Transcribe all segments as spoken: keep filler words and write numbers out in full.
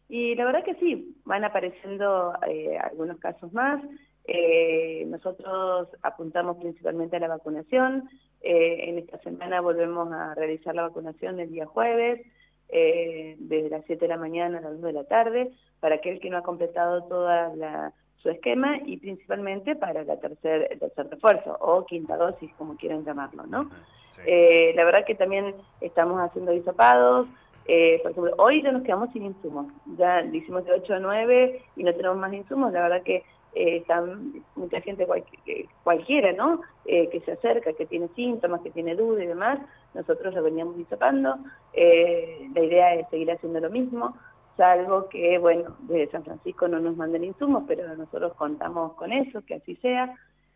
Y la verdad que sí, van apareciendo eh, algunos casos más. Eh, nosotros apuntamos principalmente a la vacunación. Eh, en esta semana volvemos a realizar la vacunación el día jueves, eh, desde las siete de la mañana a las dos de la tarde, para aquel que no ha completado toda la, su esquema y principalmente para la tercer, el tercer refuerzo o quinta dosis, como quieran llamarlo, ¿no? Uh-huh. Sí. Eh, la verdad que también estamos haciendo hisopados. Eh, por ejemplo, hoy ya nos quedamos sin insumos, ya lo hicimos de ocho a nueve y no tenemos más insumos. La verdad que eh, están mucha gente cual, cualquiera, ¿no? Eh, que se acerca, que tiene síntomas, que tiene dudas y demás, nosotros lo veníamos hisopando. Eh, la idea es seguir haciendo lo mismo, salvo que, bueno, desde San Francisco no nos manden insumos, pero nosotros contamos con eso, que así sea.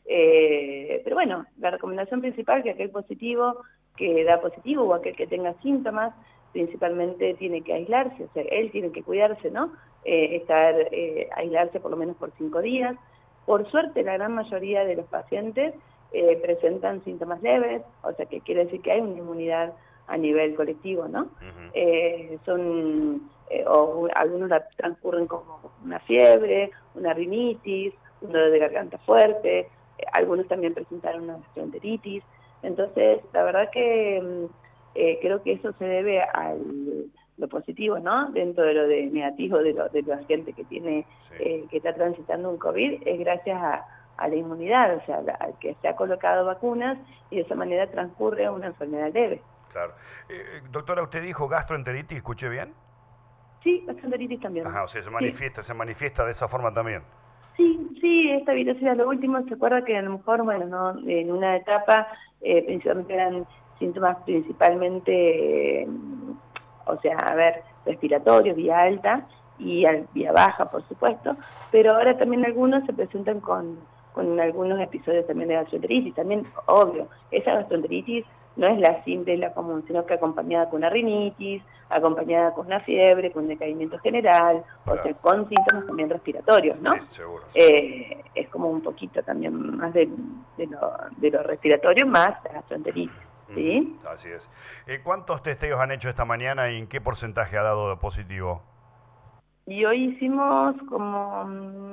Eh, pero bueno, la recomendación principal es que aquel positivo que da positivo o aquel que tenga síntomas, principalmente tiene que aislarse, o sea, él tiene que cuidarse, ¿no? Eh, estar, eh, aislarse por lo menos por cinco días. Por suerte, la gran mayoría de los pacientes eh, presentan síntomas leves, o sea, que quiere decir que hay una inmunidad a nivel colectivo, ¿no? Uh-huh. Eh, son, eh, o algunos la transcurren como una fiebre, una rinitis, un dolor de garganta fuerte, eh, algunos también presentaron una gastroenteritis. Entonces, la verdad que eh, creo que eso se debe a lo positivo, ¿no? Dentro de lo de negativo de, lo, de la gente que tiene, Sí. eh, que está transitando un COVID, es gracias a, a la inmunidad, o sea, la, a que se ha colocado vacunas y de esa manera transcurre una enfermedad leve. Claro. Eh, doctora, ¿usted dijo gastroenteritis? ¿Escuché bien? Sí, gastroenteritis también. Ajá, o sea, se Sí. manifiesta, se manifiesta de esa forma también. Sí, sí, esta virosidad, lo último, se acuerda que a lo mejor, bueno, no, en una etapa, eh, principalmente eran síntomas principalmente, eh, o sea, a ver, respiratorios, vía alta y al, vía baja, por supuesto, pero ahora también algunos se presentan con, con algunos episodios también de gastroenteritis, también, obvio, esa gastroenteritis no es la simple y la común, sino que acompañada con una rinitis, acompañada con una fiebre, con un decaimiento general, Claro. o sea, con síntomas también respiratorios, ¿no? Sí, seguro. Eh, es como un poquito también más de, de, lo, de lo respiratorio, más la gastroenteritis, ¿sí? Uh-huh. Así es. Eh, ¿Cuántos testeos han hecho esta mañana y en qué porcentaje ha dado de positivo? Y hoy hicimos como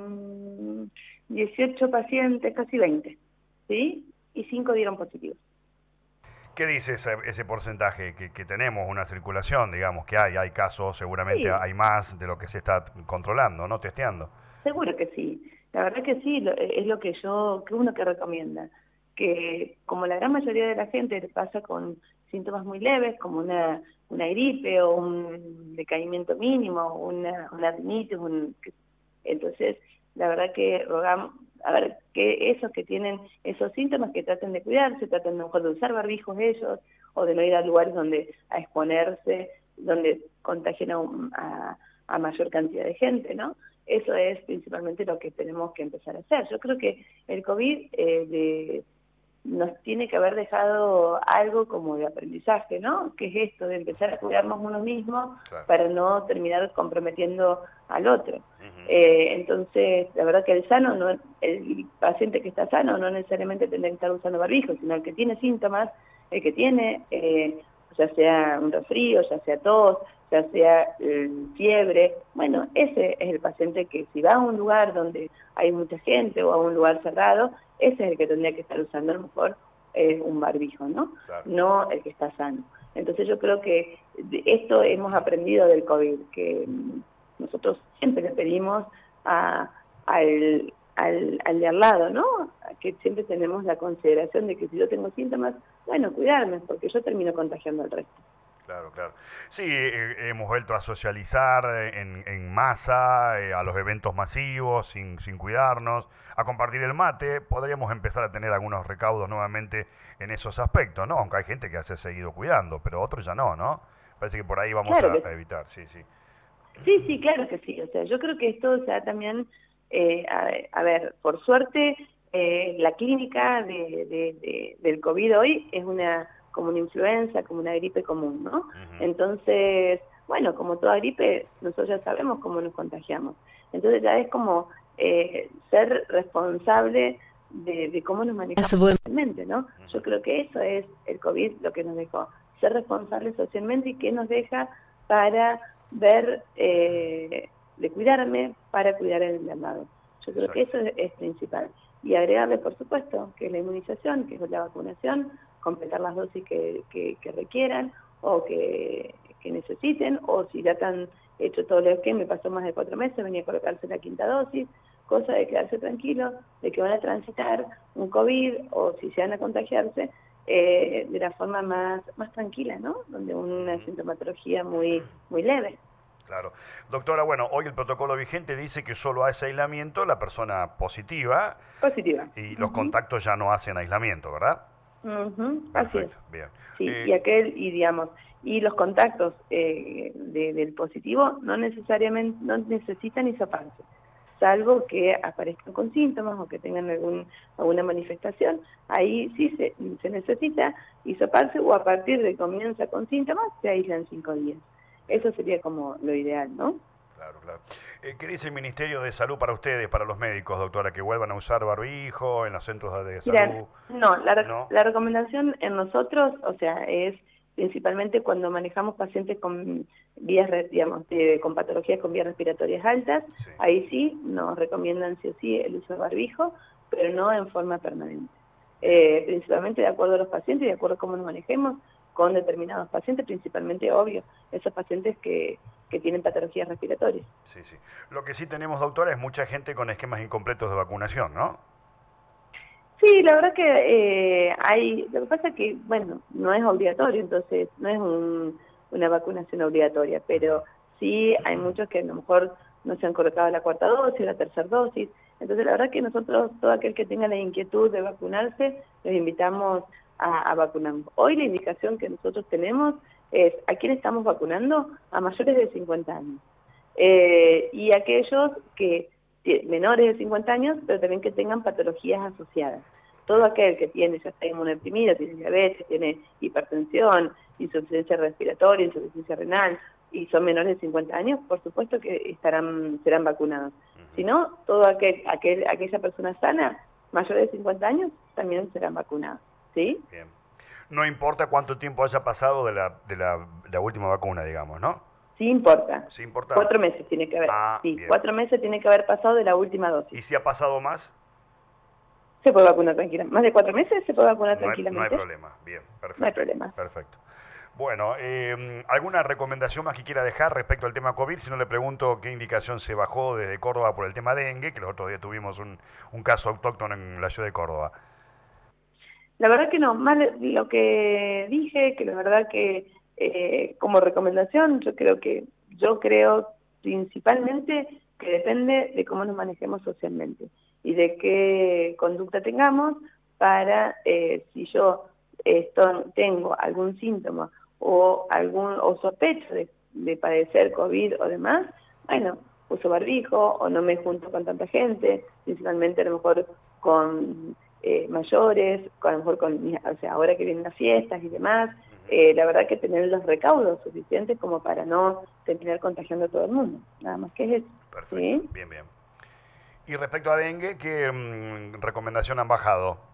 mmm, dieciocho pacientes, casi veinte, ¿sí? Y cinco dieron positivos. ¿Qué dice ese, ese porcentaje? Que, que tenemos una circulación, digamos, que hay, hay casos, seguramente Sí, hay más de lo que se está controlando, ¿no? Testeando. seguro que sí. La verdad que sí, lo, es lo que yo, que uno que recomienda. Que como la gran mayoría de la gente pasa con síntomas muy leves, como una, una gripe o un decaimiento mínimo, una, una rinitis, un, entonces la verdad que rogamos, a ver, que esos que tienen esos síntomas que traten de cuidarse, traten mejor de usar barbijos ellos, o de no ir a lugares donde a exponerse, donde contagien a, a, a mayor cantidad de gente, ¿no? Eso es principalmente lo que tenemos que empezar a hacer. Yo creo que el COVID eh, de, nos tiene que haber dejado algo como de aprendizaje, ¿no? Que es esto de empezar a cuidarnos uno mismo, Claro. para no terminar comprometiendo al otro. Uh-huh. Eh, entonces, la verdad que el sano, no, el paciente que está sano no necesariamente tendrá que estar usando barbijo, sino el que tiene síntomas, el que tiene, eh, ya sea un resfrío, ya sea tos, ya sea eh, fiebre, bueno, ese es el paciente que si va a un lugar donde hay mucha gente o a un lugar cerrado, ese es el que tendría que estar usando a lo mejor eh, un barbijo, ¿no? Claro. No el que está sano. Entonces yo creo que de esto hemos aprendido del COVID, que nosotros siempre le pedimos a, al, al, al de al lado, ¿no? Que siempre tenemos la consideración de que si yo tengo síntomas, bueno, cuidarme, porque yo termino contagiando al resto. Claro, claro. Sí, eh, hemos vuelto a socializar en, en masa, eh, a los eventos masivos, sin, sin cuidarnos, a compartir el mate. Podríamos empezar a tener algunos recaudos nuevamente en esos aspectos, ¿no? Aunque hay gente que se ha seguido cuidando, pero otros ya no, ¿no? Parece que por ahí vamos Claro a, que a evitar, sí, sí. sí, sí, claro que sí. O sea, yo creo que esto se da también, eh, a, a ver, por suerte, eh, la clínica de, de, de, del COVID hoy es una como una influenza, como una gripe común, ¿no? Uh-huh. Entonces, bueno, como toda gripe, nosotros ya sabemos cómo nos contagiamos. Entonces ya es como eh, ser responsable de, de cómo nos manejamos socialmente, ¿no? Uh-huh. Yo creo que eso es el COVID lo que nos dejó, ser responsables socialmente y que nos deja para ver, eh, de cuidarme para cuidar el de al lado. Yo creo Exacto. que eso es, es principal. Y agregarle, por supuesto, que es la inmunización, que es la vacunación, completar las dosis que, que, que requieran o que, que necesiten, o si ya están hecho todo lo que me pasó más de cuatro meses, venía a colocarse la quinta dosis, cosa de quedarse tranquilo, de que van a transitar un COVID o si se van a contagiarse, eh, de la forma más, más tranquila, ¿no? Donde una sintomatología muy, muy leve. Claro. Doctora, bueno, hoy el protocolo vigente dice que solo hace aislamiento la persona positiva. Positiva. Y los Uh-huh. contactos ya no hacen aislamiento, ¿verdad? Uh-huh. Perfecto, Así es. bien. Sí, Eh, y aquel, y digamos, y los contactos eh, de, del positivo no necesariamente, no necesitan hisoparse, salvo que aparezcan con síntomas o que tengan algún, alguna manifestación, ahí sí se, se necesita hisoparse o a partir de que comienza con síntomas se aíslan cinco días. Eso sería como lo ideal, ¿no? Claro, claro. Eh, ¿Qué dice el Ministerio de Salud para ustedes, para los médicos, doctora? ¿Que vuelvan a usar barbijo en los centros de salud? Mirá, no, la, ¿No? la recomendación en nosotros, o sea, es principalmente cuando manejamos pacientes con vías, digamos, de, con patologías con vías respiratorias altas, Sí. ahí sí nos recomiendan sí o sí el uso de barbijo, pero no en forma permanente. Eh, principalmente de acuerdo a los pacientes y de acuerdo a cómo nos manejemos con determinados pacientes, principalmente, obvio, esos pacientes que, que tienen patologías respiratorias. Sí, sí. Lo que sí tenemos, doctora, es mucha gente con esquemas incompletos de vacunación, ¿no? Sí, la verdad que eh, hay, lo que pasa es que, bueno, no es obligatorio, entonces no es un, una vacunación obligatoria, pero sí hay muchos que a lo mejor no se han colocado la cuarta dosis, la tercera dosis, entonces la verdad que nosotros, todo aquel que tenga la inquietud de vacunarse, los invitamos a, a vacunarnos. Hoy la indicación que nosotros tenemos es, ¿a quién estamos vacunando? A mayores de cincuenta años. Eh, y aquellos que menores de cincuenta años, pero también que tengan patologías asociadas. Todo aquel que tiene, ya está inmunodeprimido, tiene diabetes, tiene hipertensión, insuficiencia respiratoria, insuficiencia renal, y son menores de cincuenta años, por supuesto que estarán serán vacunados. Uh-huh. Si no, todo aquel, aquel, aquella persona sana, mayor de cincuenta años, también serán vacunados. ¿Sí? Bien. No importa cuánto tiempo haya pasado de la, de la, la última vacuna, digamos, ¿no? Sí importa. Sí importa. Cuatro meses tiene que haber. Ah, sí, bien. cuatro meses tiene que haber pasado de la última dosis. ¿Y si ha pasado más? Se puede vacunar tranquilamente. Más de cuatro meses se puede vacunar no hay, tranquilamente. No hay problema. Bien, perfecto. No hay problema. Perfecto. Bueno, eh, ¿alguna recomendación más que quiera dejar respecto al tema COVID? Si no, le pregunto qué indicación se bajó desde Córdoba por el tema dengue, que los otros días tuvimos un, un caso autóctono en la ciudad de Córdoba. La verdad que no, más lo que dije, que la verdad que eh, como recomendación, yo creo que, yo creo principalmente que depende de cómo nos manejemos socialmente y de qué conducta tengamos para, eh, si yo esto, tengo algún síntoma o algún o sospecho de, de padecer COVID o demás, bueno, uso barbijo o no me junto con tanta gente, principalmente a lo mejor con eh, mayores, a lo mejor con, o sea, ahora que vienen las fiestas y demás, eh, la verdad que tener los recaudos suficientes como para no terminar contagiando a todo el mundo, nada más que es eso. Perfecto, ¿sí? bien, bien. Y respecto a dengue, ¿qué mmm, recomendación han bajado?